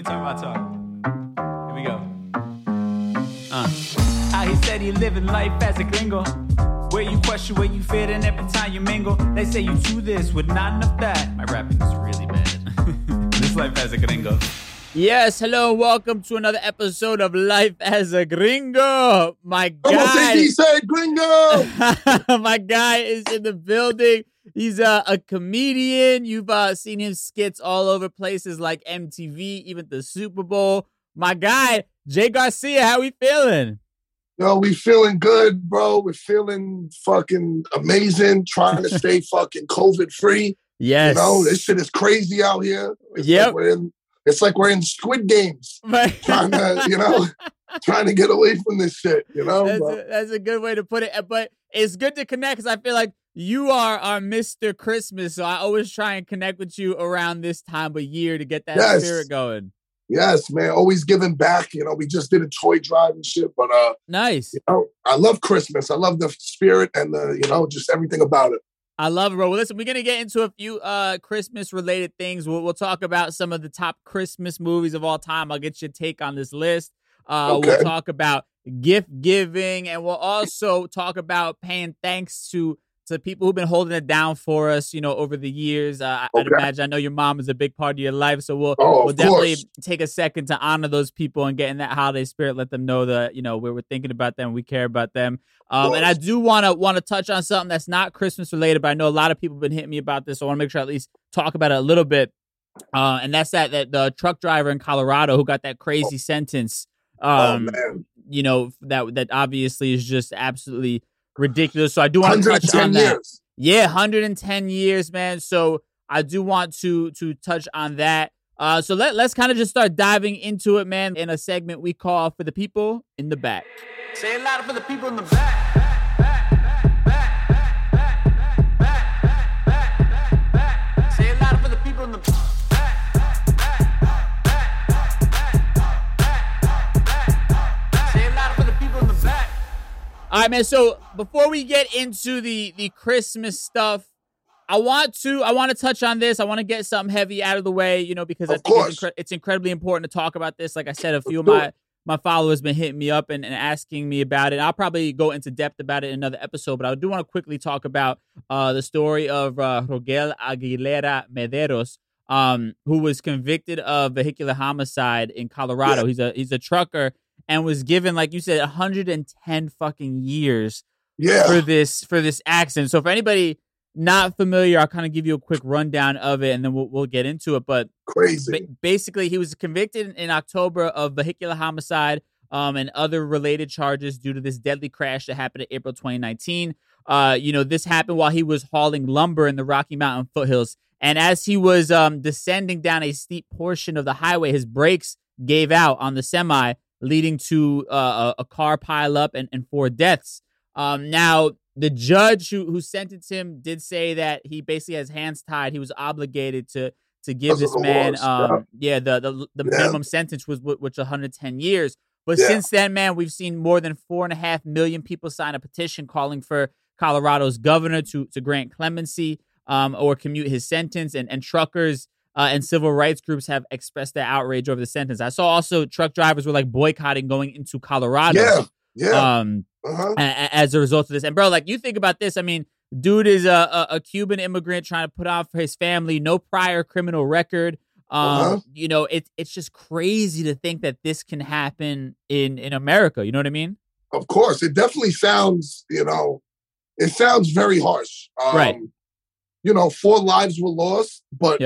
Tell me my talk. Here we go. How he said he living life as a gringo. Where you question where you fit in every time you mingle. They say you do this with not enough that. My rapping is really bad. This life as a gringo. Yes, hello, welcome to another episode of Life as a Gringo. My guy, como se dice, gringo? my guy is in the building. He's a comedian. You've seen his skits all over places like MTV, even the Super Bowl. My guy, Jay Garcia, how we feeling? Yo, we feeling good, bro. We're feeling fucking amazing. Trying to stay fucking COVID free. Yes. You know, this shit is crazy out here. Yep. It's like we're in Squid Games. Trying to get away from this shit, you know? That's a good way to put it. But it's good to connect because I feel like you are our Mr. Christmas. So I always try and connect with you around this time of year to get that spirit going. Yes, man. Always giving back. You know, we just did a toy drive and shit. But nice. You know, I love Christmas. I love the spirit and just everything about it. I love it, bro. Well, listen, we're going to get into a few Christmas-related things. We'll talk about some of the top Christmas movies of all time. I'll get your take on this list. Okay. We'll talk about gift giving, and we'll also talk about paying thanks to people who've been holding it down for us, you know, over the years. I'd imagine, I know your mom is a big part of your life, so we'll definitely take a second to honor those people and get in that holiday spirit. Let them know that, you know, we're thinking about them, we care about them. And I do want to touch on something that's not Christmas related, but I know a lot of people have been hitting me about this, so I want to make sure I at least talk about it a little bit. And that's that the truck driver in Colorado who got that crazy sentence. Man. You know, that obviously is just absolutely ridiculous. So I do want to touch on that. Years. Yeah, 110 years, man. So I do want to touch on that. So let's kind of just start diving into it, man, in a segment we call For the People in the Back. Say it louder for the people in the back. Say it louder for the people in the back. Say it louder for the people in the back. All right, man. So before we get into the Christmas stuff, I want to touch on this. I want to get something heavy out of the way, you know, because I think it's incredibly important to talk about this. Like I said, a few of my followers been hitting me up and asking me about it. I'll probably go into depth about it in another episode, but I do want to quickly talk about the story of Rogel Aguilera Mederos, who was convicted of vehicular homicide in Colorado. Yeah. He's a trucker and was given, like you said, 110 fucking years for this accident. So for anybody not familiar, I'll kind of give you a quick rundown of it, and then we'll get into it. But crazy. Basically, he was convicted in October of vehicular homicide and other related charges due to this deadly crash that happened in April 2019. This happened while he was hauling lumber in the Rocky Mountain foothills. And as he was descending down a steep portion of the highway, his brakes gave out on the semi, leading to a car pileup and 4 deaths. Now, the judge who sentenced him did say that he basically has hands tied. He was obligated to give this man, the minimum sentence which 110 years. But since then, man, we've seen more than 4.5 million people sign a petition calling for Colorado's governor to grant clemency or commute his sentence. And truckers and civil rights groups have expressed their outrage over the sentence. I saw also truck drivers were like boycotting going into Colorado. As a result of this. And bro, like, you think about this, I mean, dude is a Cuban immigrant trying to put on for his family, no prior criminal record. You know, it's just crazy to think that this can happen in America. You know what I mean? Of course. It definitely sounds, it sounds very harsh. Right. 4 lives were lost, but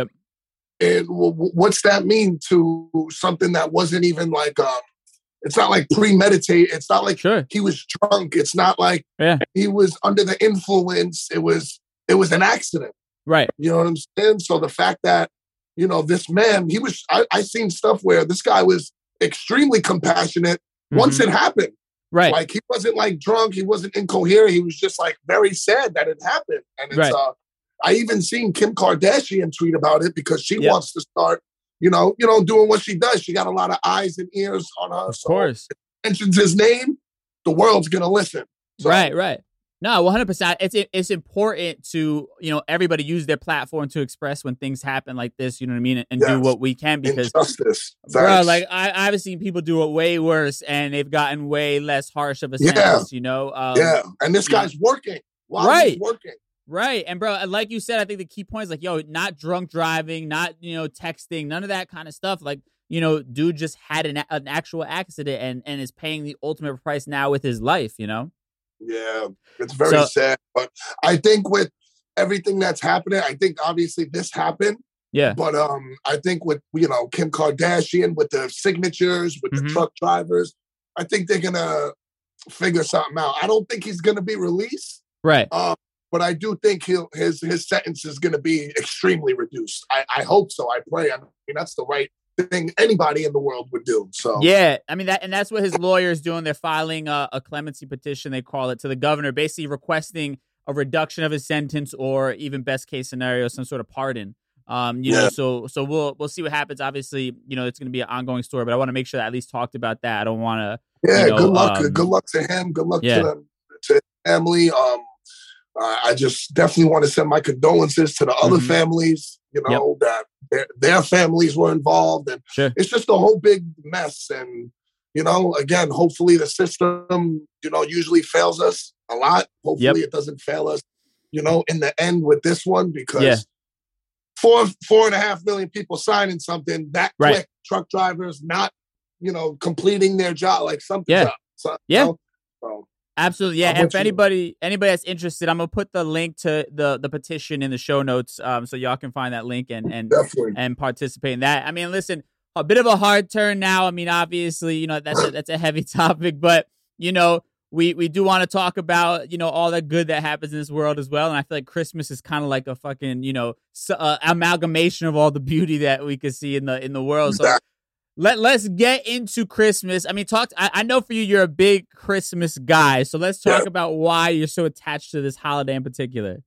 what's that mean to something that wasn't even like, it's not like premeditated. It's not like he was drunk. It's not like he was under the influence. It was an accident. Right. You know what I'm saying? So the fact that, this man, I seen stuff where this guy was extremely compassionate once it happened. Right. Like, he wasn't like drunk. He wasn't incoherent. He was just like very sad that it happened. And it's, I even seen Kim Kardashian tweet about it because she wants to start, doing what she does. She got a lot of eyes and ears on her. Of course. If she mentions his name, the world's going to listen. So, right. No, 100%. It's important to, everybody use their platform to express when things happen like this, you know what I mean? And do what we can, because injustice. Bro, like I've seen people do it way worse and they've gotten way less harsh of a sentence, And this guy's working. Right. He's working. Right. And bro, like you said, I think the key point is like, not drunk driving, not, texting, none of that kind of stuff. Like, dude just had an actual accident and is paying the ultimate price now with his life, Yeah, it's very sad. But I think with everything that's happening, I think obviously this happened. Yeah. But I think with, Kim Kardashian, with the signatures, with the truck drivers, I think they're going to figure something out. I don't think he's going to be released. Right. But I do think his sentence is going to be extremely reduced. I hope so. I pray. I mean, that's the right thing anybody in the world would do. So yeah, I mean that's what his lawyer's doing. They're filing a clemency petition, they call it, to the governor, basically requesting a reduction of his sentence, or even best case scenario, some sort of pardon. So we'll see what happens. Obviously, it's going to be an ongoing story, but I want to make sure that I at least talked about that. I don't want to. Yeah, good luck. Good luck to him. Good luck to his family. I just definitely want to send my condolences to the other families. That their families were involved, and it's just a whole big mess. And again, hopefully the system, usually fails us a lot. Hopefully it doesn't fail us, in the end with this one, because 4.5 million people signing something that quick, truck drivers not, completing their job, like something's up. So, absolutely. Yeah. And if anybody that's interested, I'm going to put the link to the petition in the show notes, so y'all can find that link and participate in that. I mean, listen, a bit of a hard turn now. I mean, obviously, that's a heavy topic, but, we do want to talk about, all the good that happens in this world as well. And I feel like Christmas is kind of like a fucking, amalgamation of all the beauty that we could see in the world. So let's get into Christmas. I mean, I know for you, you're a big Christmas guy. So let's talk about why you're so attached to this holiday in particular.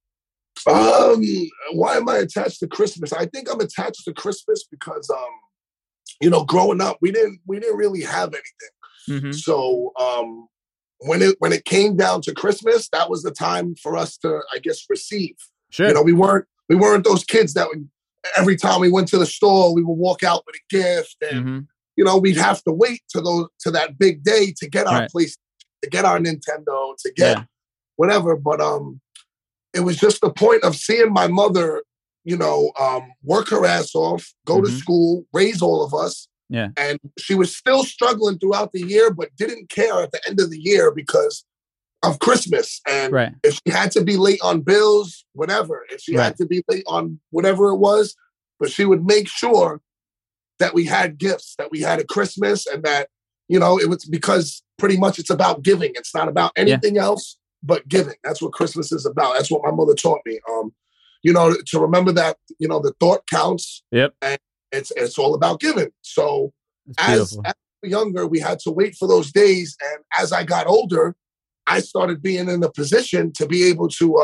Why am I attached to Christmas? I think I'm attached to Christmas because, growing up, we didn't really have anything. So, when it came down to Christmas, that was the time for us to, I guess, receive. Sure. We weren't those kids that would, every time we went to the store, we would walk out with a gift, and we'd have to wait to that big day to get our place, to get our Nintendo, to get whatever. But it was just the point of seeing my mother, work her ass off, go to school, raise all of us. Yeah. And she was still struggling throughout the year, but didn't care at the end of the year because of Christmas. And if she had to be late on bills, whatever, if she had to be late on whatever it was, but she would make sure that we had gifts, that we had a Christmas, and that, it was because pretty much it's about giving. It's not about anything else but giving. That's what Christmas is about. That's what my mother taught me. To remember that, the thought counts. Yep. And it's all about giving. So as we were younger, we had to wait for those days. And as I got older, I started being in a position to be able to,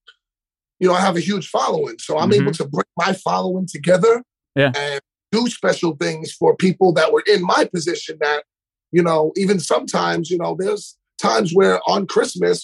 I have a huge following. So I'm able to bring my following together and do special things for people that were in my position that, even sometimes, there's times where on Christmas,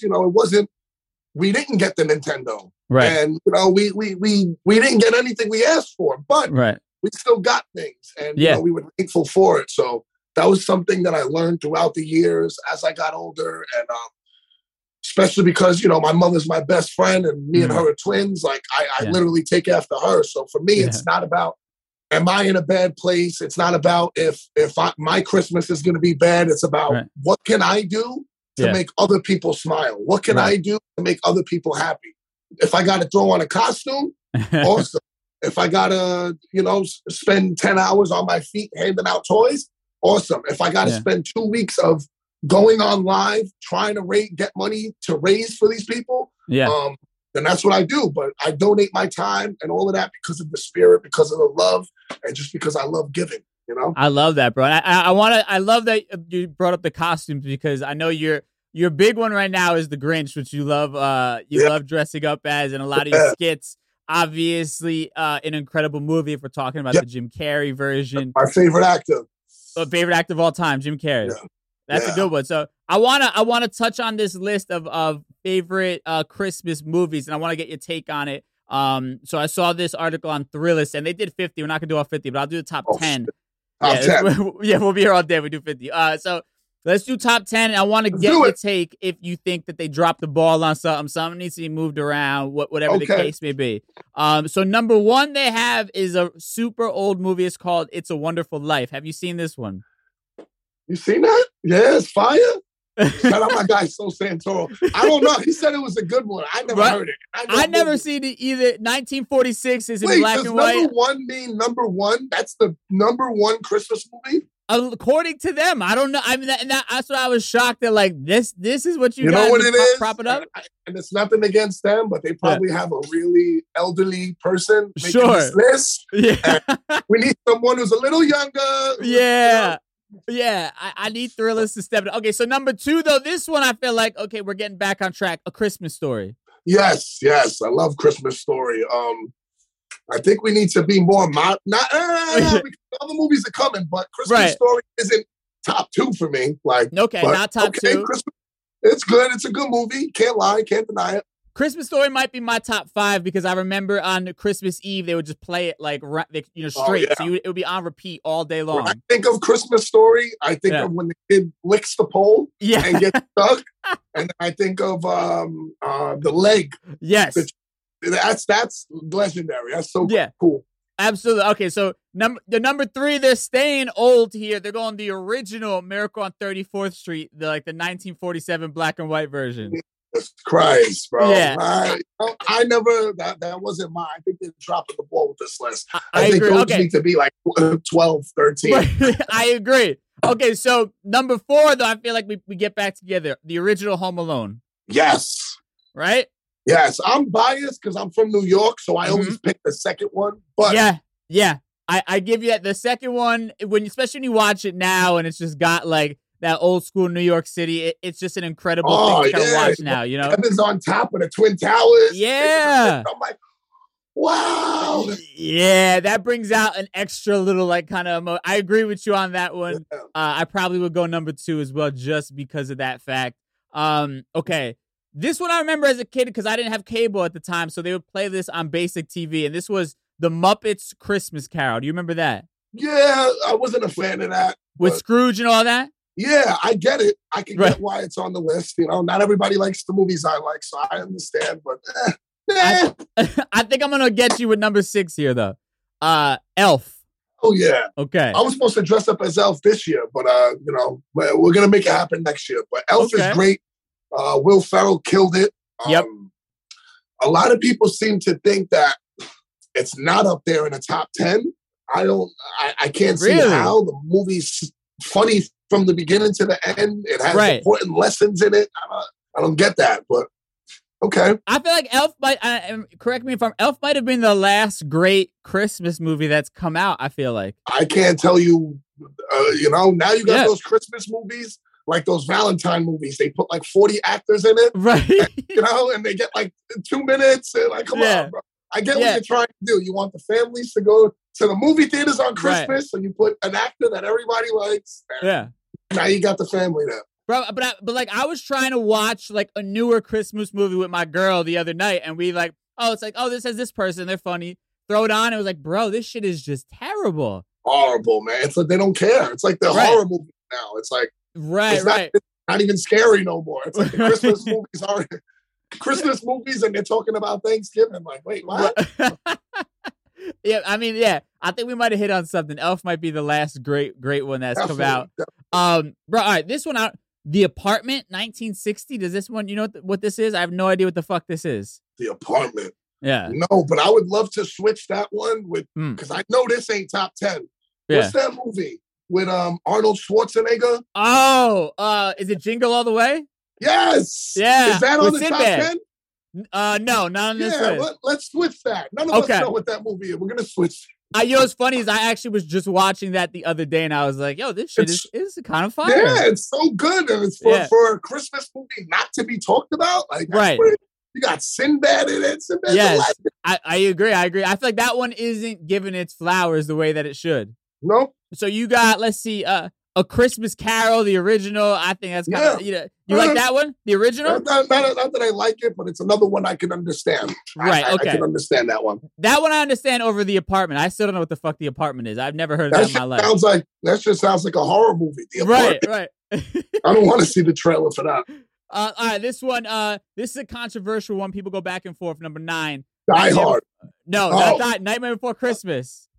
we didn't get the Nintendo. Right. And, we didn't get anything we asked for, but we still got things, and we were thankful for it. So that was something that I learned throughout the years as I got older, and especially because my mother's my best friend, and me and her are twins. Like I literally take after her. So for me, it's not about am I in a bad place. It's not about if my Christmas is going to be bad. It's about what can I do to make other people smile. What can I do to make other people happy? If I got to throw on a costume, awesome. If I got to, spend 10 hours on my feet handing out toys, awesome. If I got to spend 2 weeks of going on live, trying to get money to raise for these people, then that's what I do. But I donate my time and all of that because of the spirit, because of the love, and just because I love giving, I love that, bro. And I love that you brought up the costumes, because I know your big one right now is the Grinch, which you love. Love dressing up as, and a lot of your skits. Obviously, an incredible movie if we're talking about the Jim Carrey version. My favorite actor. Favorite actor of all time, Jim Carrey. That's a good one. So I wanna touch on this list of favorite Christmas movies, and I want to get your take on it. So I saw this article on Thrillist, and they did 50. We're not gonna do all 50, but I'll do the top 10. Top 10. Yeah, we'll be here all day. We do 50. So let's do top 10. And I want to get your take if you think that they dropped the ball on something needs to be moved around, whatever the case may be. So number 1 they have is a super old movie. It's called It's a Wonderful Life. Have you seen this one? You seen that? Yeah, it's fire. Shout out my guy, So Santoro. I don't know. He said it was a good one. I never heard it. I never seen it either. 1946 is in black and white. Does number 1 mean number 1? That's the number 1 Christmas movie? According to them, I don't know. I mean, that's what I was shocked at. Like this is what you guys know what it is. Prop it up. And it's nothing against them, but they probably have a really elderly person making this list. Yeah, we need someone who's a little younger. Yeah. Yeah, I need Thrillers to step it. Okay, so number 2, though, this one I feel like, okay, we're getting back on track. A Christmas Story. Yes. I love Christmas Story. I think we need to be more because all the movies are coming, but Christmas Story isn't top 2 for me. Not top 2. It's good. It's a good movie. Can't lie. Can't deny it. Christmas Story might be my top 5 because I remember on Christmas Eve they would just play it straight, so it would be on repeat all day long. When I think of Christmas Story, I think of when the kid licks the pole and gets stuck, and I think of the leg. Yes, that's legendary. That's so cool. Absolutely. Okay, so number 3, they're staying old here. They're going the original Miracle on 34th Street, the 1947 black and white version. Christ, bro. Yeah. I never, that wasn't mine. I think they're dropping the ball with this list. I think agree. those need to be like 12, 13. I agree. Okay, so number 4, though, I feel like we get back together. The original Home Alone. Yes. Right? Yes. I'm biased because I'm from New York, so I always pick the second one. But yeah. I give you that. The second one, especially when you watch it now and it's just got that old school New York City, it's just an incredible thing to kind of watch now, you know? Kevin's on top of the Twin Towers. Yeah. I'm like, wow. Yeah, that brings out an extra little kind of I agree with you on that one. Yeah. I probably would go number 2 as well just because of that fact. Okay. This one I remember as a kid because I didn't have cable at the time, so they would play this on basic TV, and this was The Muppets Christmas Carol. Do you remember that? Yeah, I wasn't a fan of that. With Scrooge and all that? Yeah, I get it. I can get why it's on the list. You know, not everybody likes the movies I like, so I understand. But I think I'm gonna get you with number 6 here, though. Elf. Oh yeah. Okay. I was supposed to dress up as Elf this year, but we're gonna make it happen next year. But Elf is great. Will Ferrell killed it. Yep. A lot of people seem to think that it's not up there in the top 10. I can't see how. The movie's funny from the beginning to the end. It has important lessons in it. I don't get that, but okay. I feel like Elf might, correct me if Elf might have been the last great Christmas movie that's come out, I feel like. I can't tell you, now you got those Christmas movies, like those Valentine movies. They put 40 actors in it. Right. And they get 2 minutes. And come on, bro. I get what you're trying to do. You want the families to go to the movie theaters on Christmas, and you put an actor that everybody likes. Yeah. Now you got the family there. Bro, but I was trying to watch a newer Christmas movie with my girl the other night, and we this has this person, they're funny. Throw it on, it was like, bro, this shit is just terrible. Horrible, man. It's like they don't care. It's like the horror movie now. It's like it's not even scary no more. It's like the Christmas movies are Christmas movies, and they're talking about Thanksgiving. Like, wait, what? I think we might have hit on something. Elf might be the last great one that's come out. Bro, all right, this one out. The Apartment, 1960. Does this one, you know what this is? I have no idea what the fuck this is. The Apartment. Yeah. No, but I would love to switch that one with, because I know this ain't top 10. Yeah. What's that movie with Arnold Schwarzenegger? Oh, is it Jingle All the Way? Yes. Yeah. Is that on the top 10? No, not on this list. Let's switch that. None of us know what that movie is. We're going to switch. What's funny is I actually was just watching that the other day, and I was like, yo, this shit is kind of fire. Yeah, it's so good. And it's for a Christmas movie not to be talked about. You got Sinbad in it. Yes, I agree. I feel like that one isn't given its flowers the way that it should. Nope. So you got, let's see, A Christmas Carol, the original. I think that's kind of, you like that one? The original? Not that I like it, but it's another one I can understand. Right, okay. I can understand that one. That one I understand over The Apartment. I still don't know what the fuck The Apartment is. I've never heard of that in my life. That just sounds like a horror movie. Right. I don't want to see the trailer for that. All right, this one, this is a controversial one. People go back and forth. Number 9. Die Hard. Not Nightmare Before Christmas.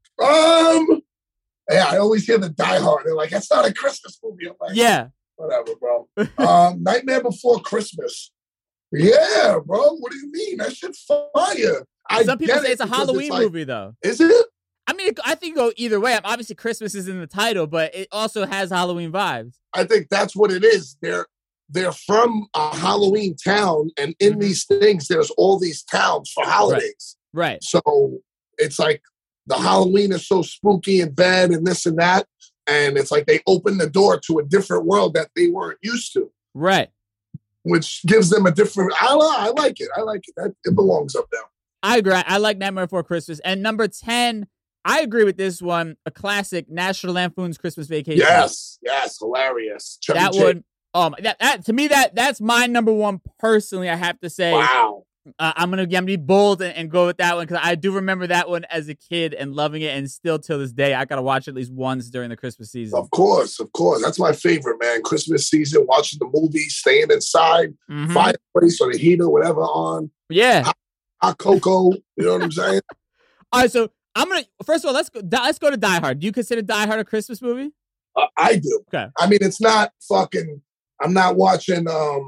Yeah, I always hear the Die Hard. They're like, that's not a Christmas movie. I'm like, yeah. Whatever, bro. Nightmare Before Christmas. Yeah, bro. What do you mean? That shit's fire. Some people say it's a Halloween movie, though. Is it? I mean, I think it go either way. Obviously, Christmas is in the title, but it also has Halloween vibes. I think that's what it is. They're from a Halloween town, and in these things, there's all these towns for holidays. Right. So it's like the Halloween is so spooky and bad and this and that. And it's like they open the door to a different world that they weren't used to. Right. Which gives them a different... I like it. It belongs up there. I agree. I like Nightmare Before Christmas. And number 10, I agree with this one. A classic, National Lampoon's Christmas Vacation. Yes. Hilarious. That one... that to me, that's my number one personally, I have to say. Wow. I'm gonna be bold and go with that one because I do remember that one as a kid and loving it, and still till this day I gotta watch it at least once during the Christmas season. Of course, that's my favorite, man. Christmas season, watching the movie, staying inside, fireplace or the heater, whatever on. Yeah, hot cocoa. You know what I'm saying? All right, so I'm gonna first of all let's go to Die Hard. Do you consider Die Hard a Christmas movie? I do. Okay. I mean, it's not fucking. I'm not watching.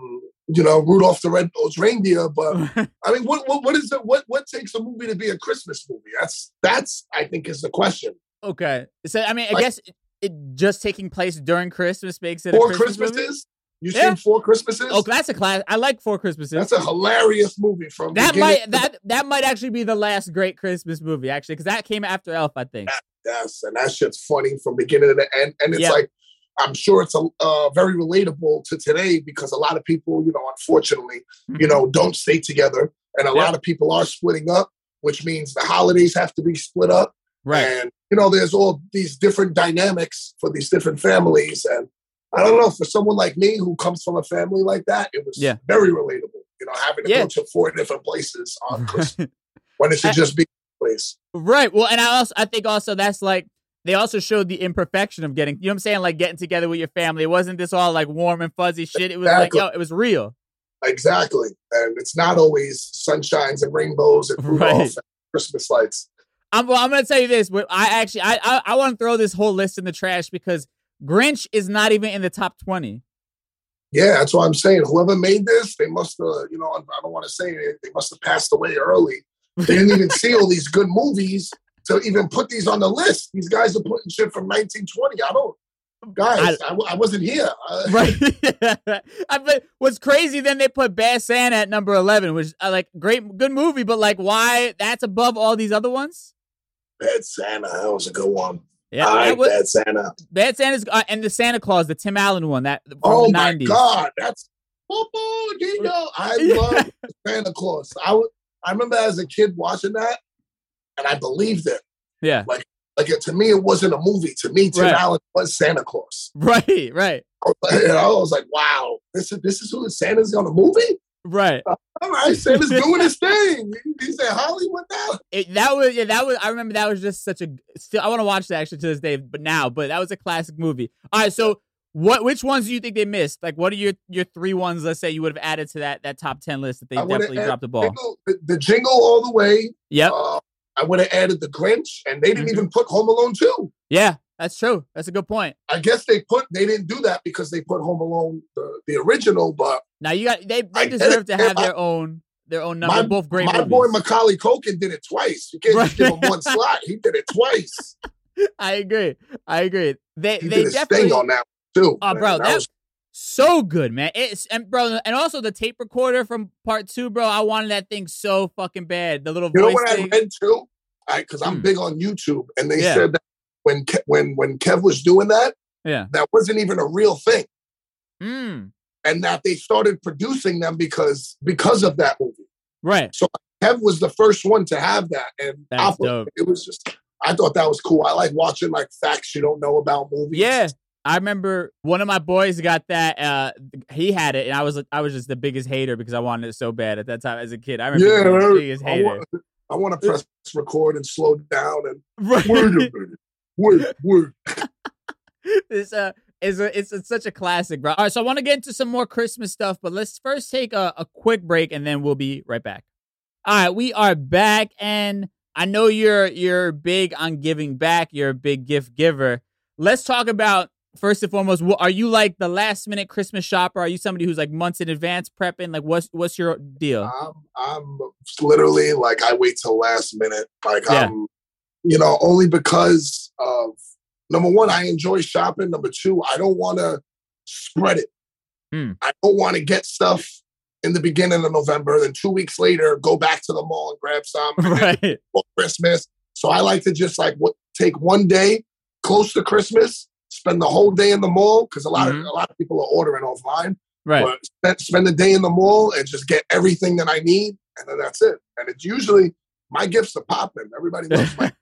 Rudolph the Red-Nosed Reindeer, but I mean, what is it? What takes a movie to be a Christmas movie? That's I think is the question. Okay, so I mean, I guess it just taking place during Christmas makes it Four a Christmas Christmases. Movie? You seen Four Christmases? Oh, that's a class. I like Four Christmases. That's a hilarious movie. From that might actually be the last great Christmas movie, actually, because that came after Elf, I think. Yes, and that shit's funny from beginning to end, and it's like. I'm sure it's very relatable to today because a lot of people, unfortunately, don't stay together. And a lot of people are splitting up, which means the holidays have to be split up. Right. And, there's all these different dynamics for these different families. And I don't know, for someone like me who comes from a family like that, it was very relatable, having to go to 4 different places on Christmas when it should just be one place. Right. Well, and I think also that's like, they also showed the imperfection of getting, like getting together with your family. It wasn't this all like warm and fuzzy shit. It was it was real. Exactly. And it's not always sunshines and rainbows and Rudolph and Christmas lights. I'm going to tell you this. I want to throw this whole list in the trash because Grinch is not even in the top 20. Yeah, that's what I'm saying. Whoever made this, they must have, I don't want to say it, they must have passed away early. They didn't even see all these good movies to even put these on the list. These guys are putting shit from 1920. I wasn't here. Right. But what's crazy, then they put Bad Santa at number 11, which good movie, but like why that's above all these other ones? Bad Santa, that was a good one. Yeah, Bad Santa. Bad Santa's and the Santa Claus, the Tim Allen one, that from the 90s. God, that's I love Santa Claus. I remember as a kid watching that. And I believed it. Yeah. To me, it wasn't a movie. To me, Tim Allen was Santa Claus. Right. I was like, wow, this is who Santa's on a movie? Right. All right, Santa's doing his thing. He's in Hollywood now. I remember that was just such a, still, I want to watch that actually to this day, but that was a classic movie. All right, so which ones do you think they missed? Like, what are your 3 ones, let's say, you would have added to that top 10 list that they definitely dropped the ball? The Jingle All the Way. Yep. I would have added the Grinch, and they didn't even put Home Alone 2. Yeah, that's true. That's a good point. I guess they didn't do that because they put Home Alone the original, but now they deserve to have their own number. Both great movies. My boy Macaulay Culkin did it twice. You can't just give him one slot. He did it twice. I agree. They did definitely on that too. Oh, bro, that's so good, man. And also the tape recorder from part 2, bro. I wanted that thing so fucking bad. The little voice know what thing. I read too? Because I'm big on YouTube, and they said that when Kev was doing that, that wasn't even a real thing, and that they started producing them because of that movie. Right. So Kev was the first one to have that, and that's dope. It was just. I thought that was cool. I like watching like facts you don't know about movies. Yeah. I remember one of my boys got that. He had it, and I was just the biggest hater because I wanted it so bad at that time as a kid. I remember being the biggest hater. I want to press record and slow down and right. Wait a minute. Wait. It's such a classic, bro. All right, so I want to get into some more Christmas stuff, but let's first take a quick break, and then we'll be right back. All right, we are back, and I know you're big on giving back. You're a big gift giver. Let's talk about, first and foremost, are you like the last minute Christmas shopper? Are you somebody who's like months in advance prepping? Like, what's your deal? I'm literally like, I wait till last minute. Like, I'm, only because of, number one, I enjoy shopping. Number two, I don't want to spread it. I don't want to get stuff in the beginning of November, then 2 weeks later, go back to the mall and grab some for Christmas. So I like to just take one day close to Christmas, spend the whole day in the mall, because a lot of people are ordering offline. Right. But spend the day in the mall and just get everything that I need, and then that's it. And it's usually, my gifts are popping. Everybody loves my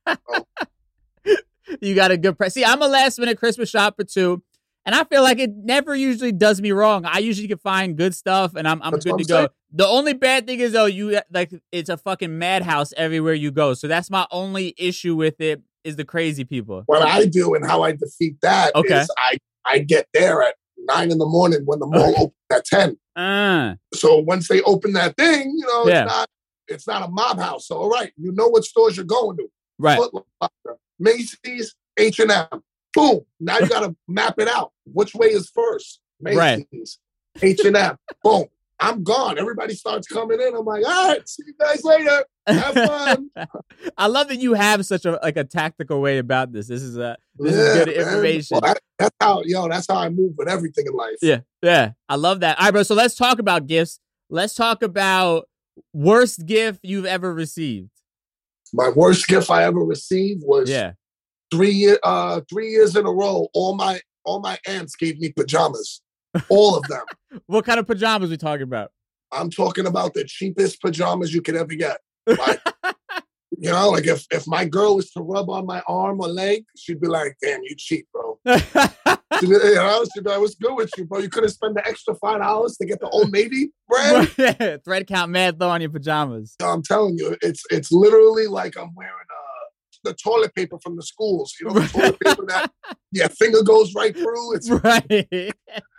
gifts. You got a good price. See, I'm a last minute Christmas shopper too. And I feel like it never usually does me wrong. I usually can find good stuff, and I'm good to go. The only bad thing is, though, it's a fucking madhouse everywhere you go. So that's my only issue with it, is the crazy people. What I do and how I defeat that is I get there at 9 in the morning when the mall opens at 10. So once they open that thing, it's not a mob house. So all right, you know what stores you're going to. Right. Foot Locker, Macy's, H&M. Boom. Now you got to map it out. Which way is first? Macy's, H&M. Boom. I'm gone. Everybody starts coming in. I'm like, all right, see you guys later. Have fun. I love that you have such a tactical way about this. This is good information. Well, that's how I move with everything in life. Yeah. I love that. All right, bro. So let's talk about gifts. Let's talk about worst gift you've ever received. My worst gift I ever received was 3 years in a row. All my aunts gave me pajamas. All of them. What kind of pajamas are we talking about? I'm talking about the cheapest pajamas you could ever get. Like, like if my girl was to rub on my arm or leg, she'd be like, damn, you cheap, bro. She'd be like, what's good with you, bro? You couldn't spend the extra $5 to get the Old Navy brand? Thread count mad though on your pajamas. I'm telling you, it's literally like I'm wearing the toilet paper from the schools. The toilet paper that your finger goes right through. It's right.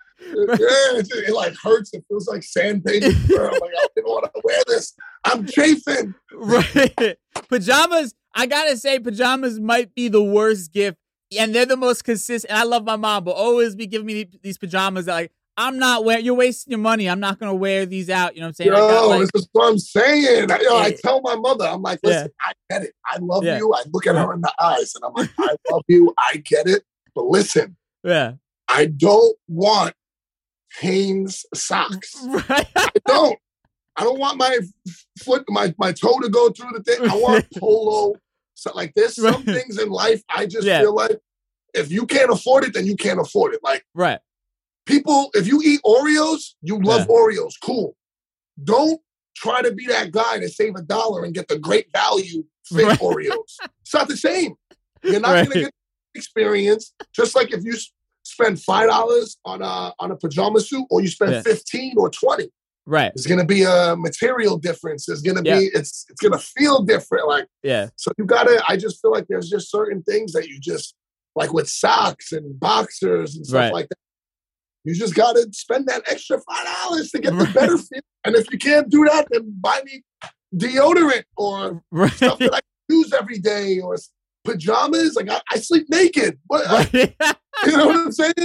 It like hurts. It feels like sandpaper. I'm like, I don't want to wear this. I'm chafing. Right. Pajamas, I gotta say, pajamas might be the worst gift. And they're the most consistent. And I love my mom, but always be giving me these pajamas that, like, I'm not wearing, you're wasting your money. I'm not going to wear these out. You know what I'm saying? This is what I'm saying. I tell my mother, I'm like, listen, I get it. I love you. I look at her in the eyes and I'm like, I love you. I get it. But listen, I don't want Hanes socks. Right. I don't want my foot, my toe to go through the thing. I want polo, stuff like this. Some things in life, I just feel like if you can't afford it, then you can't afford it. Like, people, if you eat Oreos, you love Oreos. Cool. Don't try to be that guy to save $1 and get the great value fake Oreos. It's not the same. You're not going to get the experience. Just like if you spend $5 on a pajama suit, or you spend 15 or 20. Right. There's going to be a material difference. There's going to be, it's going to feel different. Like, so you got to, I just feel like there's just certain things that you just, like with socks and boxers and stuff like that. You just got to spend that extra $5 to get the better feel. And if you can't do that, then buy me deodorant or stuff that I use every day, or pajamas. Like, I sleep naked. What, you know what I'm saying?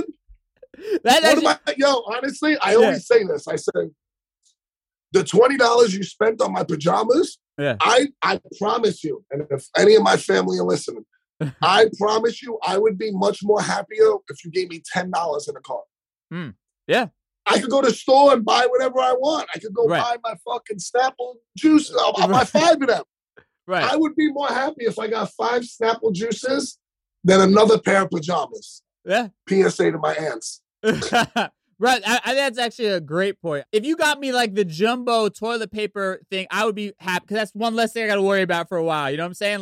Honestly, I always say this. I say, the $20 you spent on my pajamas, I promise you, and if any of my family are listening, I promise you I would be much more happier if you gave me $10 in a cart. Yeah. I could go to the store and buy whatever I want. I could go buy my fucking Snapple juice. I'll buy 5 of them. Right. I would be more happy if I got 5 Snapple juices than another pair of pajamas. Yeah. PSA to my aunts. Right. That's actually a great point. If you got me like the jumbo toilet paper thing, I would be happy, because that's one less thing I got to worry about for a while. You know what I'm saying? Like,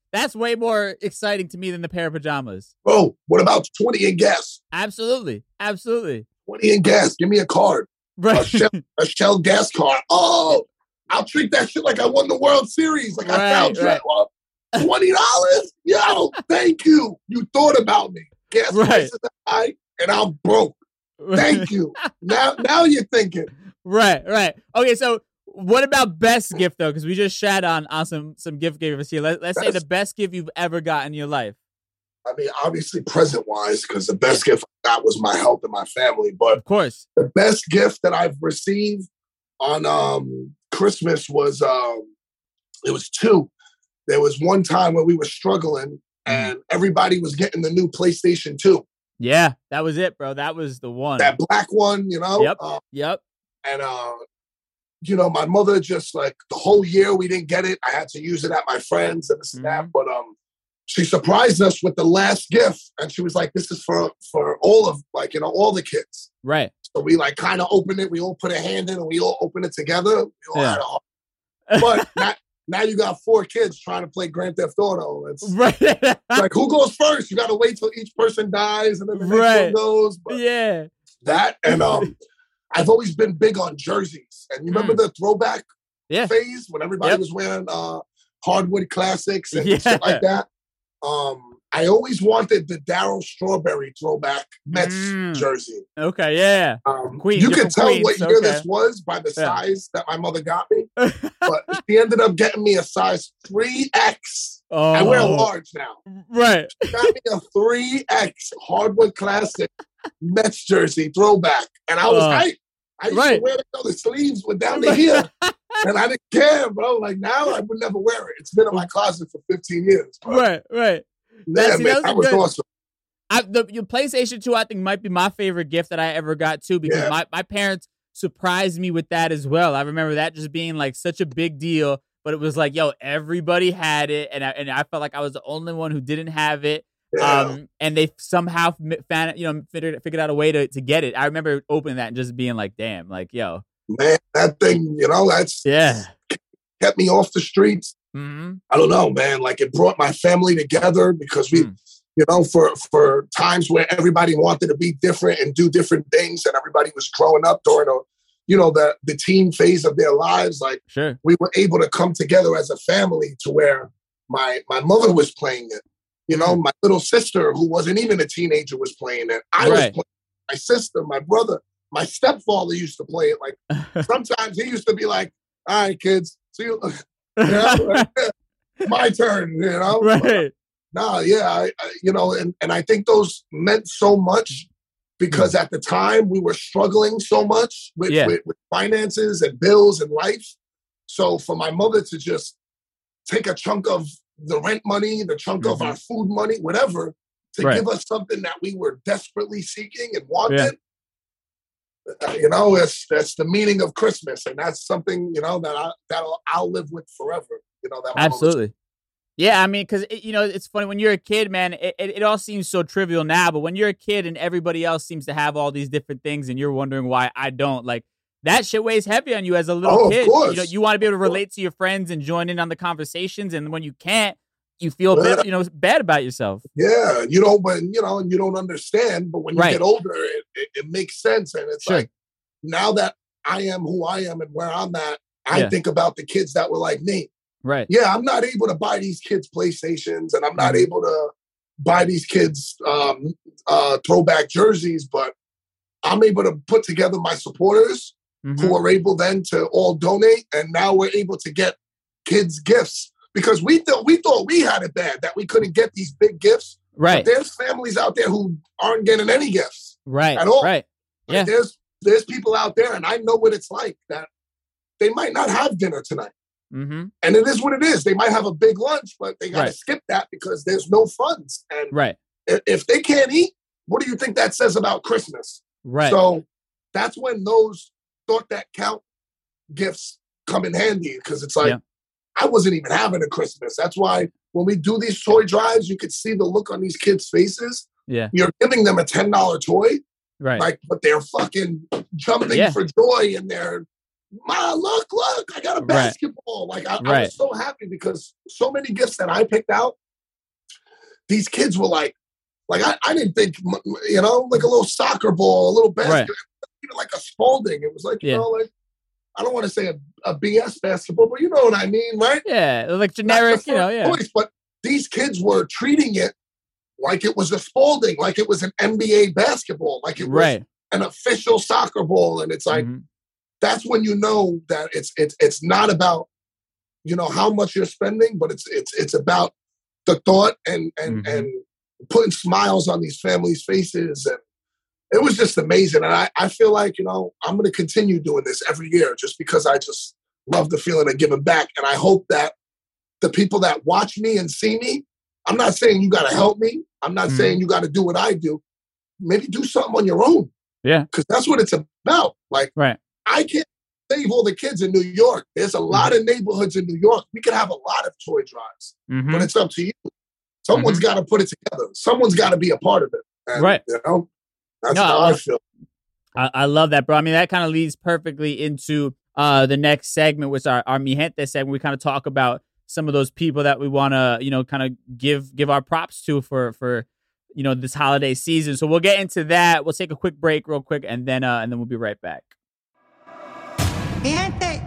That's way more exciting to me than the pair of pajamas. Bro, what about 20 in gas? Absolutely. 20 in gas. Give me a card. Right. A Shell gas card. Oh, I'll treat that shit like I won the World Series. Like I found $20? Yo, thank you. You thought about me. Gas prices are high and I'm broke. Thank you. Now you're thinking. Right. Okay, so what about best gift though? Because we just shat on some gift givers here. Let's say the best gift you've ever got in your life. I mean, obviously present-wise, because the best gift I got was my health and my family. But of course, the best gift that I've received on Christmas was it was two. There was one time when we were struggling and everybody was getting the new PlayStation 2. Yeah, that was it, bro. That was the one. That black one, you know? Yep. And, you know, my mother just like the whole year we didn't get it. I had to use it at my friends and this and that. But she surprised us with the last gift. And she was like, this is for all of, like, you know, all the kids. Right. So we like kind of opened it. We all put a hand in and we all opened it together. We all had a heart. But now you got 4 kids trying to play Grand Theft Auto. It's like, who goes first? You got to wait till each person dies and then the next one goes. But that and I've always been big on jerseys. And you remember the throwback phase when everybody was wearing hardwood classics and shit like that? I always wanted the Darryl Strawberry throwback Mets jersey. Okay, yeah. You can tell what year this was by the size that my mother got me. But she ended up getting me a size 3X. I wear a large now. Right. She got me a 3X hardwood classic Mets jersey throwback. And I was hyped. I used to wear it till the sleeves were down to here. And I didn't care, bro. Like now I would never wear it. It's been in my closet for 15 years. Bro. Right. Yeah, man, that was awesome. Your PlayStation 2, I think, might be my favorite gift that I ever got, too, because my parents surprised me with that as well. I remember that just being, like, such a big deal, but it was like, yo, everybody had it, and I felt like I was the only one who didn't have it, and they somehow figured out a way to get it. I remember opening that and just being like, damn, like, yo. Man, that thing, you know, that's kept me off the streets. I don't know, man. Like it brought my family together because we, you know, for times where everybody wanted to be different and do different things, and everybody was growing up during the teen phase of their lives. Like we were able to come together as a family to where my mother was playing it. You know, my little sister who wasn't even a teenager was playing it. I was playing it. My sister, my brother, my stepfather used to play it. Like sometimes he used to be like, "All right, kids, see you." You know, my turn, you know? Right. I you know, and I think those meant so much because at the time we were struggling so much with finances and bills and life. So for my mother to just take a chunk of the rent money, the chunk of our food money, whatever, to give us something that we were desperately seeking and wanted, you know, that's the meaning of Christmas, and that's something, you know, I'll live with forever. You know, that absolutely. Yeah, I mean, because you know, it's funny when you're a kid, man. It all seems so trivial now, but when you're a kid and everybody else seems to have all these different things, and you're wondering why I don't, like that shit weighs heavy on you as a little kid. Of course. You know, you want to be able to relate to your friends and join in on the conversations, and when you can't, you feel bad about yourself. Yeah, you know, but you know, you don't understand. But when you get older, it makes sense, and it's like now that I am who I am and where I'm at, I think about the kids that were like me. Right. Yeah, I'm not able to buy these kids PlayStations, and I'm not able to buy these kids throwback jerseys, but I'm able to put together my supporters who are able then to all donate, and now we're able to get kids gifts. Because we thought we had it bad, that we couldn't get these big gifts. Right. But there's families out there who aren't getting any gifts. Right. At all. Right. Yeah. There's people out there, and I know what it's like, that they might not have dinner tonight. And it is what it is. They might have a big lunch, but they got to skip that because there's no funds. And if they can't eat, what do you think that says about Christmas? Right. So that's when those thought that count gifts come in handy, because it's like, I wasn't even having a Christmas. That's why when we do these toy drives, you could see the look on these kids' faces. Yeah. You're giving them a $10 toy. Right. Like, but they're fucking jumping for joy, and they're Ma, look, I got a basketball. Like, I was so happy because so many gifts that I picked out, these kids were like I didn't think, you know, like a little soccer ball, a little basketball, even like a Spalding. It was like, you know, like, I don't want to say a BS basketball, but you know what I mean, right? Yeah, like generic, you know, choice, but these kids were treating it like it was a Spalding, like it was an NBA basketball, like it was an official soccer ball. And it's like, that's when you know that it's not about, you know, how much you're spending, but it's about the thought and putting smiles on these families' faces. And it was just amazing. And I feel like, you know, I'm going to continue doing this every year just because I just love the feeling of giving back. And I hope that the people that watch me and see me, I'm not saying you got to help me. I'm not saying you got to do what I do. Maybe do something on your own. Yeah. Because that's what it's about. Like, I can't save all the kids in New York. There's a lot of neighborhoods in New York. We could have a lot of toy drives, but it's up to you. Someone's got to put it together. Someone's got to be a part of it. And, you know, that's how I feel. I love that, bro. I mean, that kind of leads perfectly into the next segment, which our Mi Gente segment. We kind of talk about some of those people that we want to, you know, kind of give our props to for you know, this holiday season. So we'll get into that. We'll take a quick break real quick, and then we'll be right back. Mi Gente.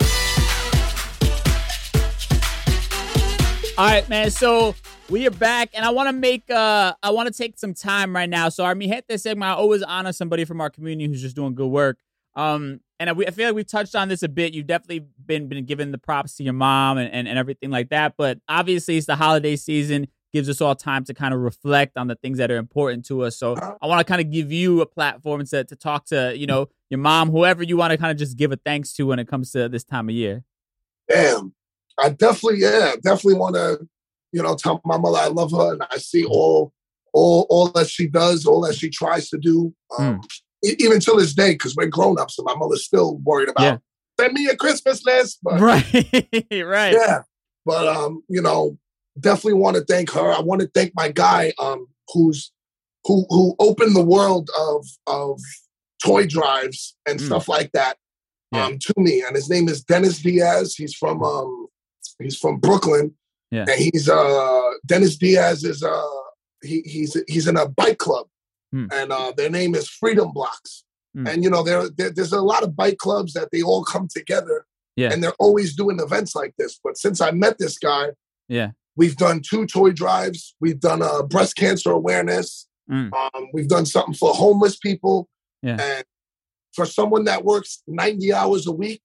All right, man. So we are back, and I want to take some time right now. So our Mi Gente segment, I always honor somebody from our community who's just doing good work. And I feel like we touched on this a bit. You've definitely been giving the props to your mom and everything like that. But obviously, it's the holiday season. Gives us all time to kind of reflect on the things that are important to us. So I want to kind of give you a platform to talk to, you know, your mom, whoever you want to kind of just give a thanks to when it comes to this time of year. Damn. I definitely want to, you know, tell my mother I love her and I see all that she does, all that she tries to do. Even to this day, because we're grown-ups and my mother's still worried about, send me a Christmas list. But, right. Yeah. But, you know, definitely want to thank her. I want to thank my guy who opened the world of toy drives and stuff like that to me. And his name is Dennis Diaz. He's from Brooklyn. Yeah. And he's Dennis Diaz is he's in a bike club. And their name is Freedom Blocks. And, you know, there's a lot of bike clubs that they all come together and they're always doing events like this. But since I met this guy, we've done 2 toy drives. We've done breast cancer awareness. We've done something for homeless people. And for someone that works 90 hours a week,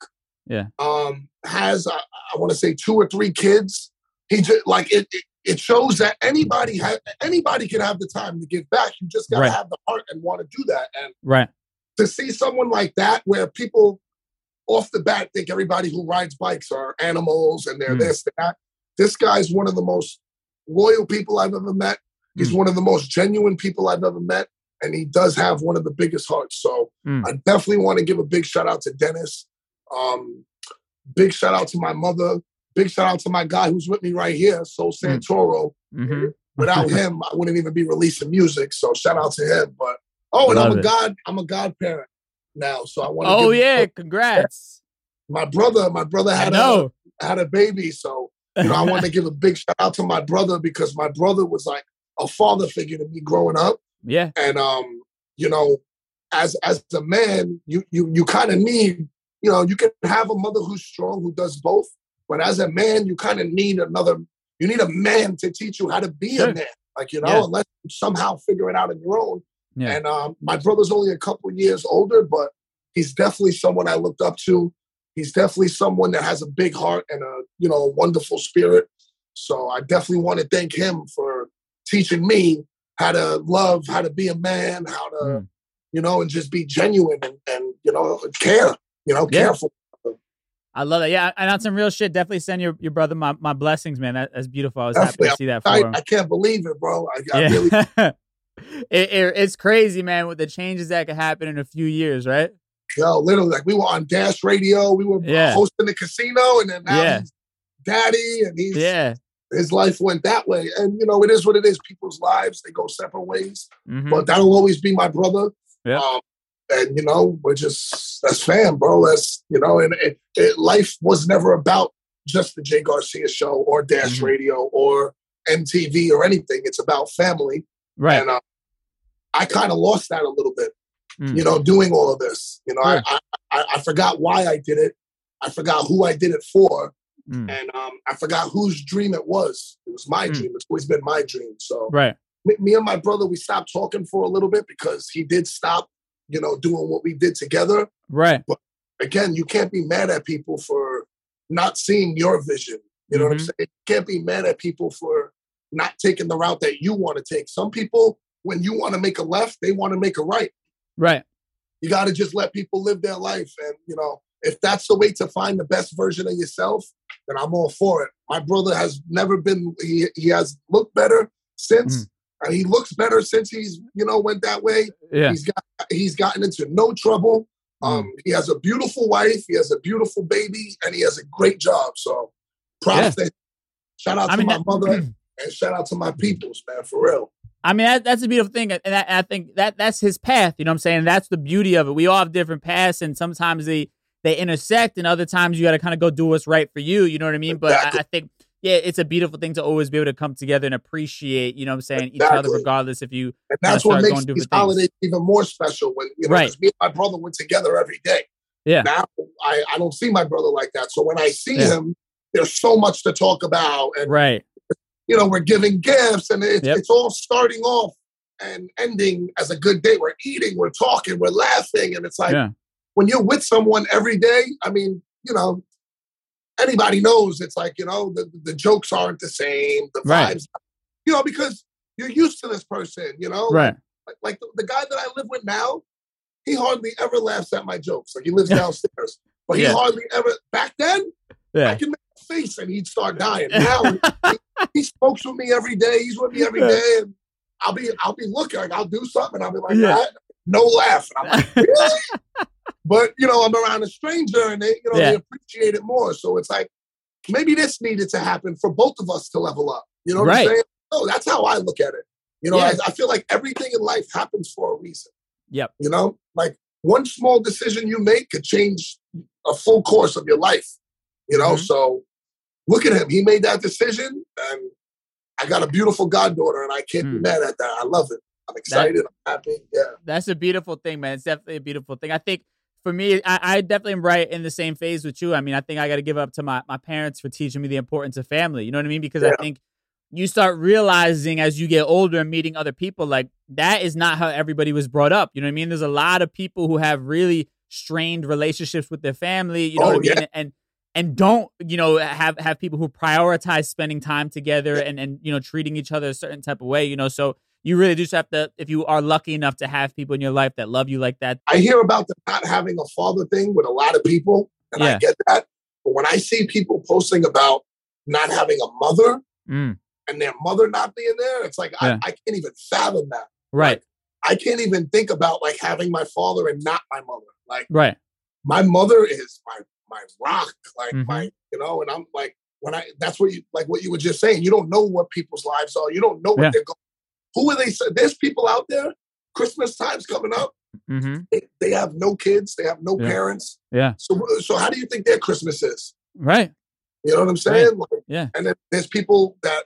has, I want to say 2 or 3 kids, he just, like, it shows that anybody can have the time to give back. You just got to have the heart and want to do that. And to see someone like that, where people off the bat think everybody who rides bikes are animals and they're this, that. This guy's one of the most loyal people I've ever met. He's one of the most genuine people I've ever met. And he does have one of the biggest hearts. So I definitely want to give a big shout out to Dennis. Big shout out to my mother. Big shout out to my guy who's with me right here, Soul Santoro. Without him, I wouldn't even be releasing music. So shout out to him. But I'm a godparent now. So I want to congrats. My brother had a baby. So you know, I want to give a big shout out to my brother because my brother was like a father figure to me growing up. Yeah. And you know, as a man, you kind of need, you know, you can have a mother who's strong, who does both. But as a man, you kind of need a man to teach you how to be a man. Like, you know, unless you somehow figure it out on your own. Yeah. And my brother's only a couple years older, but he's definitely someone I looked up to. He's definitely someone that has a big heart and a, you know, wonderful spirit. So I definitely want to thank him for teaching me how to love, how to be a man, how to, you know, and just be genuine and you know, care, you know, careful. I love it. Yeah, and on some real shit, definitely send your brother my blessings, man. That's beautiful. I was happy to see that for him. I can't believe it, bro. I really... it's crazy, man, with the changes that could happen in a few years, right? Yo, literally, like we were on Dash Radio, we were hosting the casino, and then now he's daddy, and his life went that way. And, you know, it is what it is. People's lives, they go separate ways. But that'll always be my brother. Yeah. And, we're just, that's fam, bro. That's, and life was never about just the Jay Garcia show or Dash Radio or MTV or anything. It's about family. Right. And I kind of lost that a little bit, doing all of this. Sure. I forgot why I did it. I forgot who I did it for. And I forgot whose dream it was. It was my dream. It's always been my dream. So me and my brother, we stopped talking for a little bit because he did stop, doing what we did together. Right. But again, you can't be mad at people for not seeing your vision. You know what I'm saying? You can't be mad at people for not taking the route that you want to take. Some people, when you want to make a left, they want to make a right. Right. You got to just let people live their life. And, if that's the way to find the best version of yourself, then I'm all for it. My brother has never been, he has looked better since, and he looks better since he's, went that way. Yeah. He's gotten into no trouble. He has a beautiful wife, he has a beautiful baby, and he has a great job. So props to shout out to my mother and shout out to my peoples, man, for real. I mean, that's a beautiful thing. And I think that's his path. You know what I'm saying? That's the beauty of it. We all have different paths, and sometimes they intersect, and other times you got to kind of go do what's right for you. You know what I mean? But I think, it's a beautiful thing to always be able to come together and appreciate, you know what I'm saying, each other, regardless if you. And that's what makes these holidays even more special when, me and my brother were together every day. Yeah. Now I don't see my brother like that. So when I see him, there's so much to talk about. And, we're giving gifts, and it's all starting off and ending as a good day. We're eating, we're talking, we're laughing. And it's like, when you're with someone every day, I mean, anybody knows it's like, the jokes aren't the same, the vibes, because you're used to this person, Right. Like the guy that I live with now, he hardly ever laughs at my jokes. Like, he lives downstairs, but he hardly ever, back then, I can make a face and he'd start dying. Now he smokes with me every day. He's with me every day. And I'll be looking, like, I'll do something. I'll be like, no laugh. And I'm like, really? But, I'm around a stranger and they appreciate it more. So it's like, maybe this needed to happen for both of us to level up. You know what I'm saying? No, that's how I look at it. I feel like everything in life happens for a reason. Yep. Like one small decision you make could change a full course of your life. So look at him. He made that decision, and I got a beautiful goddaughter, and I can't be mad at that. I love it. I'm excited. I'm happy. Yeah. That's a beautiful thing, man. It's definitely a beautiful thing. I think for me, I definitely am right in the same phase with you. I mean, I think I got to give up to my parents for teaching me the importance of family. You know what I mean? Because I think you start realizing as you get older and meeting other people, like, that is not how everybody was brought up. You know what I mean? There's a lot of people who have really strained relationships with their family, you know what I mean? And don't, have people who prioritize spending time together and treating each other a certain type of way, so you really just have to, if you are lucky enough to have people in your life that love you like that. I hear about the not having a father thing with a lot of people, and I get that. But when I see people posting about not having a mother and their mother not being there, it's like, I can't even fathom that. Right. Like, I can't even think about, like, having my father and not my mother. Like, my mother is my rock, like my, and I'm like, that's what you were just saying. You don't know what people's lives are. You don't know what they're going. Who are they? There's people out there. Christmas time's coming up. They have no kids. They have no parents. Yeah. So how do you think their Christmas is? Right. You know what I'm saying? Right. Like, and then there's people that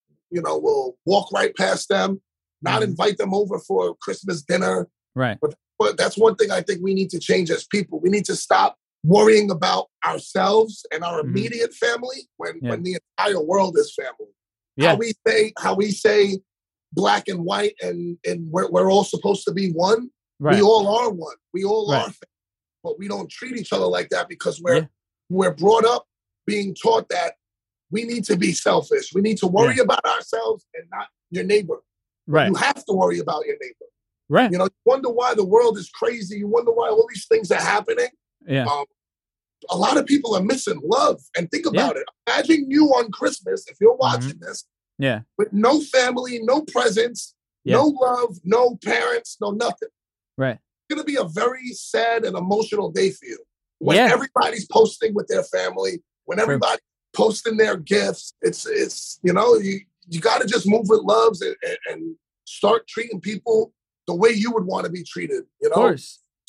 will walk right past them, not invite them over for Christmas dinner. Right. But that's one thing I think we need to change as people. We need to stop worrying about ourselves and our immediate family when the entire world is family. Yeah. How we say black and white and we're all supposed to be one. Right. We all are one. We all are family. But we don't treat each other like that because we're brought up being taught that we need to be selfish. We need to worry about ourselves and not your neighbor. Right. You have to worry about your neighbor. Right. You wonder why the world is crazy. You wonder why all these things are happening. Yeah. A lot of people are missing love. And think about it. Imagine you on Christmas, if you're watching this, with no family, no presents, no love, no parents, no nothing. Right. It's going to be a very sad and emotional day for you. When everybody's posting with their family, when everybody's posting their gifts, it's you got to just move with loves and start treating people the way you would want to be treated. Of course.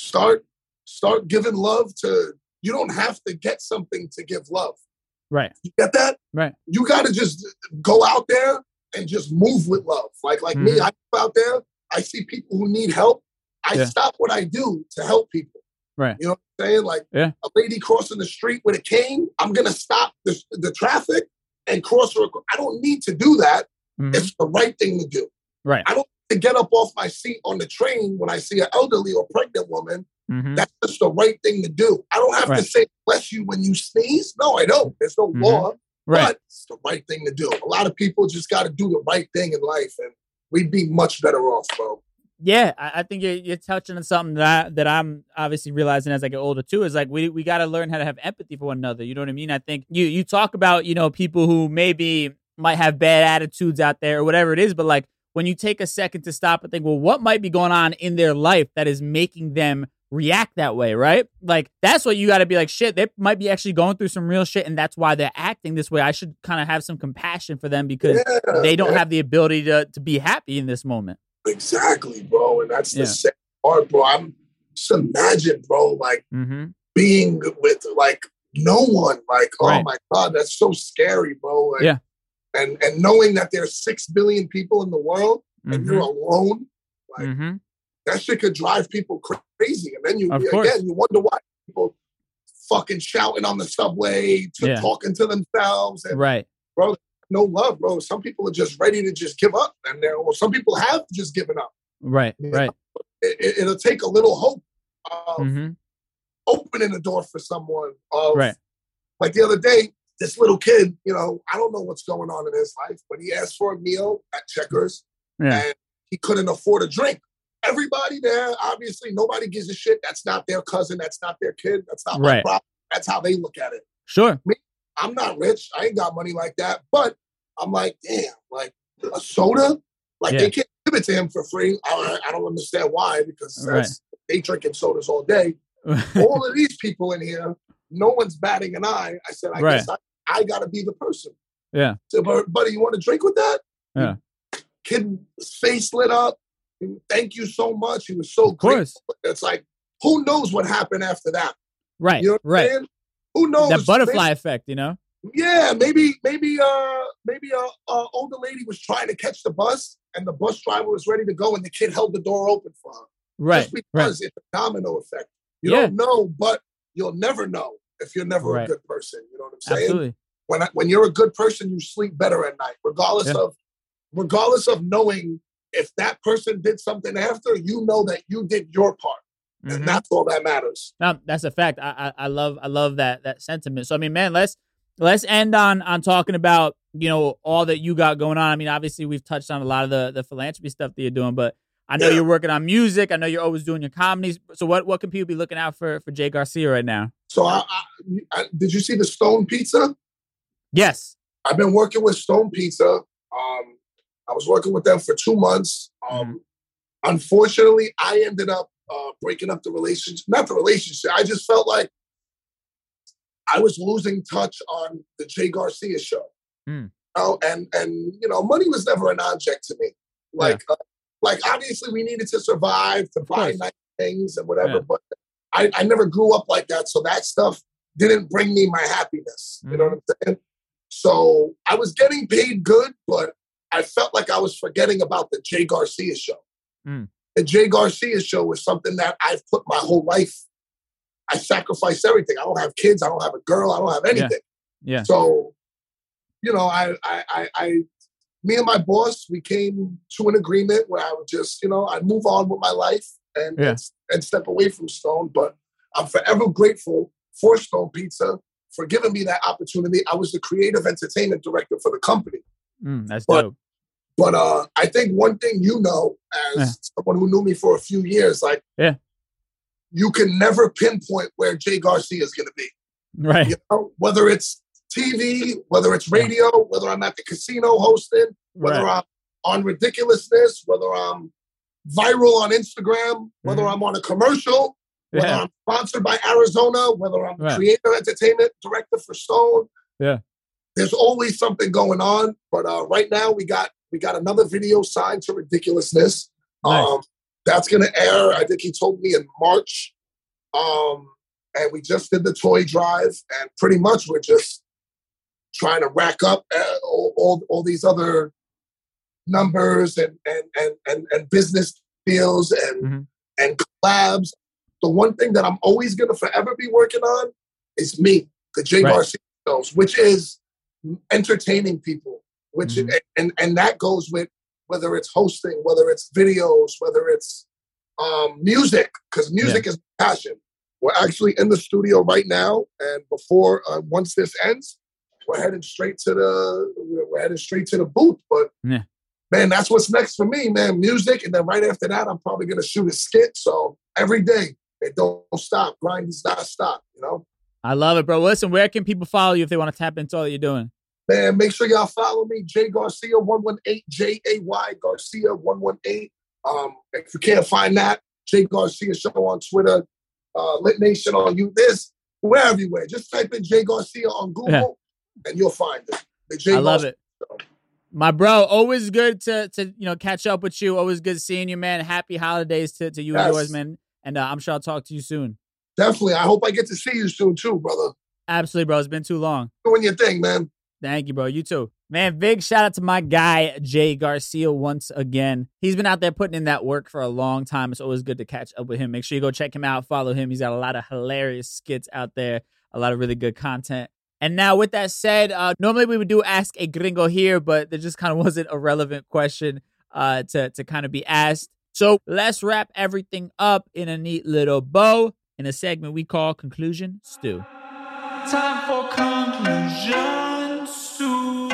Start giving love to. You don't have to get something to give love. Right. You get that? Right. You got to just go out there and just move with love. Like me, I go out there. I see people who need help. I stop what I do to help people. Right. You know what I'm saying? Like a lady crossing the street with a cane, I'm going to stop the traffic and cross her. I don't need to do that. It's the right thing to do. Right. I don't need to get up off my seat on the train when I see an elderly or pregnant woman. That's just the right thing to do. I don't have to say bless you when you sneeze. No, I don't. There's no law. Right. But it's the right thing to do. A lot of people just got to do the right thing in life, and we'd be much better off, bro. Yeah, I think you're touching on something that I'm obviously realizing as I get older too, is like we got to learn how to have empathy for one another. You know what I mean? I think you talk about, people who maybe might have bad attitudes out there or whatever it is, but like when you take a second to stop and think, well, what might be going on in their life that is making them react that way, right? Like that's what you got to be like, shit, they might be actually going through some real shit and that's why they're acting this way. I should kind of have some compassion for them because they don't have the ability to be happy in this moment. Exactly, bro. And that's the sad part, bro. I'm just imagine, bro, like being with like no one. Like, oh my God, that's so scary, bro. Like, and knowing that there's 6 billion people in the world and you're alone, like that shit could drive people crazy. And then you wonder why people fucking shouting on the subway to talking to themselves. And, bro, no love, bro. Some people are just ready to just give up, and some people have just given up. Right. It'll take a little hope of opening the door for someone. Like the other day, this little kid, I don't know what's going on in his life, but he asked for a meal at Checkers, and he couldn't afford a drink. Everybody there, obviously, nobody gives a shit. That's not their cousin. That's not their kid. That's not my problem. That's how they look at it. Sure. Me, I'm not rich. I ain't got money like that. But I'm like, damn, like a soda? Like they can't give it to him for free. I don't understand why, because they drinking sodas all day. All of these people in here, no one's batting an eye. I said, I guess I got to be the person. Yeah. So, buddy, you want to drink with that? Yeah. Kid's face lit up. Thank you so much. He was so grateful. It's like, who knows what happened after that? Right. You know what I'm saying? Who knows? That butterfly effect, Yeah, maybe older lady was trying to catch the bus and the bus driver was ready to go and the kid held the door open for her. Right. Just because it's a domino effect. You don't know, but you'll never know if you're never a good person. You know what I'm saying? Absolutely. When you're a good person, you sleep better at night, regardless of knowing if that person did something after, you know that you did your part. And that's all that matters. No, that's a fact. I love that sentiment. So I mean, man, let's end on talking about, all that you got going on. I mean, obviously we've touched on a lot of the philanthropy stuff that you're doing, but I know you're working on music. I know you're always doing your comedies. So what can people be looking out for Jay Garcia right now? So I did you see the Stone Pizza? Yes. I've been working with Stone Pizza. I was working with them for 2 months. Unfortunately, I ended up breaking up the relationship. Not the relationship. I just felt like I was losing touch on the Jay Garcia show. And money was never an object to me. Like obviously we needed to survive, to buy nice things and whatever, but I never grew up like that. So that stuff didn't bring me my happiness. You know what I'm saying? So I was getting paid good, but I felt like I was forgetting about the Jay Garcia show. The Jay Garcia show was something that I've put my whole life. I sacrificed everything. I don't have kids. I don't have a girl. I don't have anything. Yeah. So, me and my boss, we came to an agreement where I would just, I'd move on with my life and step away from Stone. But I'm forever grateful for Stone Pizza for giving me that opportunity. I was the creative entertainment director for the company. That's dope. But I think one thing as someone who knew me for a few years, you can never pinpoint where Jay Garcia is going to be. Right. Whether it's TV, whether it's radio, whether I'm at the casino hosting, whether I'm on Ridiculousness, whether I'm viral on Instagram, whether I'm on a commercial, whether I'm sponsored by Arizona, whether I'm creative entertainment director for Stone. Yeah. There's always something going on. But right now we got another video signed to Ridiculousness. Nice. That's going to air, I think he told me, in March. And we just did the toy drive, and pretty much we're just trying to rack up all these other numbers and business deals and collabs. The one thing that I'm always going to forever be working on is me, the Jay Garcia shows, which is entertaining people, which and that goes with whether it's hosting, whether it's videos, whether it's music, because music is passion. We're actually in the studio right now, and before once this ends, we're heading straight to the booth. But man, that's what's next for me, man. Music, and then right after that, I'm probably gonna shoot a skit. So every day, it don't stop. Grind does not stop. You know. I love it, bro. Listen, where can people follow you if they want to tap into all that you're doing? Man, make sure y'all follow me, Jay Garcia 118, JAY Garcia 118. If you can't find that, Jay Garcia Show on Twitter, Lit Nation on we're everywhere. Just type in Jay Garcia on Google and you'll find it. I love it. My bro, always good to catch up with you. Always good seeing you, man. Happy holidays to you and yours, man. And I'm sure I'll talk to you soon. Definitely. I hope I get to see you soon too, brother. Absolutely, bro. It's been too long. Doing your thing, man. Thank you, bro. You too. Man, big shout out to my guy, Jay Garcia, once again. He's been out there putting in that work for a long time. It's always good to catch up with him. Make sure you go check him out, follow him. He's got a lot of hilarious skits out there, a lot of really good content. And now with that said, normally we would do Ask a Gringo here, but there just kind of wasn't a relevant question to kind of be asked. So let's wrap everything up in a neat little bow in a segment we call Conclusion Stew. Time for Conclusion Stew.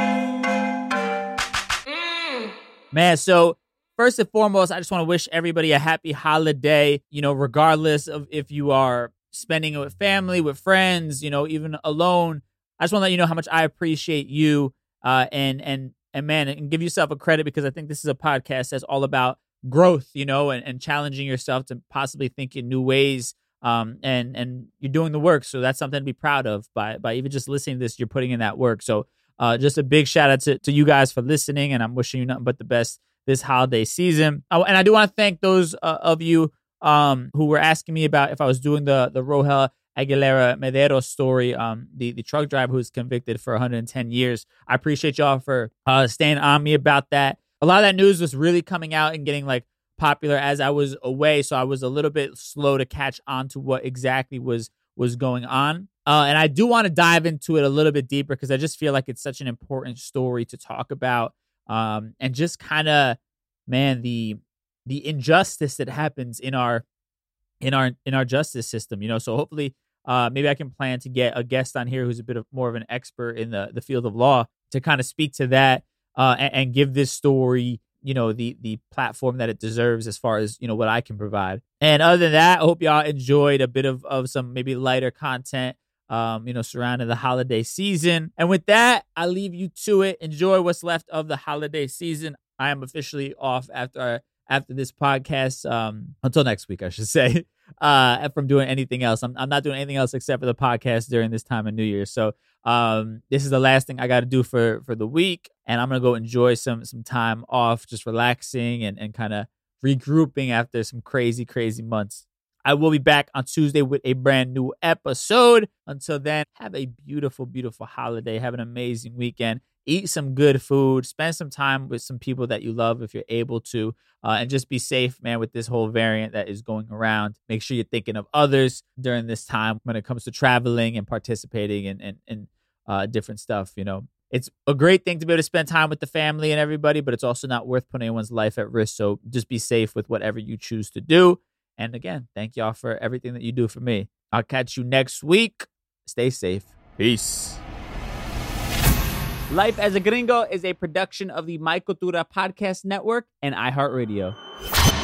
Man, so first and foremost, I just want to wish everybody a happy holiday, regardless of if you are spending it with family, with friends, even alone. I just want to let you know how much I appreciate you and man, and give yourself a credit, because I think this is a podcast that's all about growth, and challenging yourself to possibly think in new ways. And you're doing the work. So that's something to be proud of by even just listening to this, you're putting in that work. So just a big shout out to you guys for listening, and I'm wishing you nothing but the best this holiday season. Oh, and I do want to thank those of you who were asking me about if I was doing the Rogel Aguilera Medeiros story, the truck driver who was convicted for 110 years. I appreciate y'all for staying on me about that. A lot of that news was really coming out and getting popular as I was away, so I was a little bit slow to catch on to what exactly was going on. And I do want to dive into it a little bit deeper, because I just feel like it's such an important story to talk about, and just kind of, man, the injustice that happens in our justice system. So hopefully, maybe I can plan to get a guest on here who's a bit more of an expert in the field of law to kind of speak to that and give this story the platform that it deserves as far as, what I can provide. And other than that, I hope y'all enjoyed a bit of some maybe lighter content, surrounding the holiday season. And with that, I leave you to it. Enjoy what's left of the holiday season. I am officially off after this podcast, until next week, I should say, from doing anything else. I'm not doing anything else except for the podcast during this time of New Year. So this is the last thing I got to do for the week. And I'm going to go enjoy some time off, just relaxing and kind of regrouping after some crazy, crazy months. I will be back on Tuesday with a brand new episode. Until then, have a beautiful, beautiful holiday. Have an amazing weekend. Eat some good food. Spend some time with some people that you love if you're able to. And just be safe, man, with this whole variant that is going around. Make sure you're thinking of others during this time when it comes to traveling and participating in different stuff, It's a great thing to be able to spend time with the family and everybody, but it's also not worth putting anyone's life at risk. So just be safe with whatever you choose to do. And again, thank y'all for everything that you do for me. I'll catch you next week. Stay safe. Peace. Life as a Gringo is a production of the My Cultura Podcast Network and iHeartRadio.